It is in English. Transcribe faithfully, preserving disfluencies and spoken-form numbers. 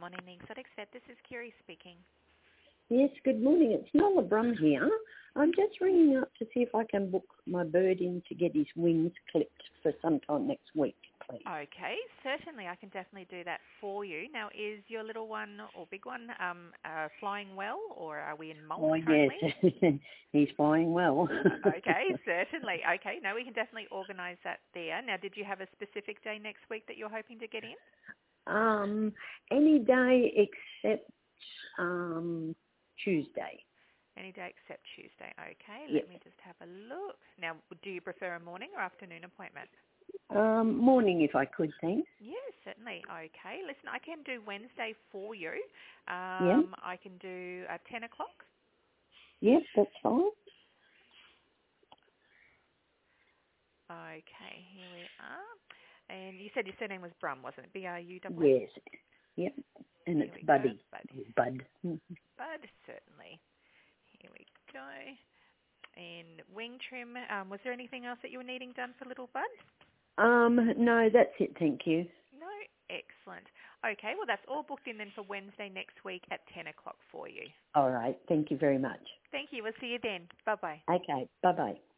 morning, the Exotics Vet. This is Kiri speaking. Yes, good morning. It's Nola Brum here. I'm just ringing up to see if I can book my bird in to get his wings clipped for sometime next week, please. Okay, certainly. I can definitely do that for you. Now, is your little one or big one um, uh, flying well, or are we in molt Oh, currently? yes. He's flying well. Okay, certainly. Okay, no, we can definitely organise that there. Now, did you have a specific day next week that you're hoping to get in? um, any day except um, Tuesday. Any day except Tuesday. Okay, Yes. let me just have a look. Now, do you prefer a morning or afternoon appointment? Um, morning, if I could, thanks. Yes, certainly. Okay. Listen, I can do Wednesday for you. Yeah? Um, I can do uh, ten o'clock. Yes, that's fine. Okay, here we are. And you said your surname was Brum, wasn't it? B R U W? Yes. Yep. And Here it's we go. Buddy. Bud. Bud. Bud, certainly. Here we go. And wing trim. Um, was there anything else that you were needing done for little Bud? Um, no, that's it, thank you. No? Excellent. Okay, well, that's all booked in then for Wednesday next week at ten o'clock for you. All right, thank you very much. Thank you. We'll see you then. Bye-bye. Okay, bye-bye.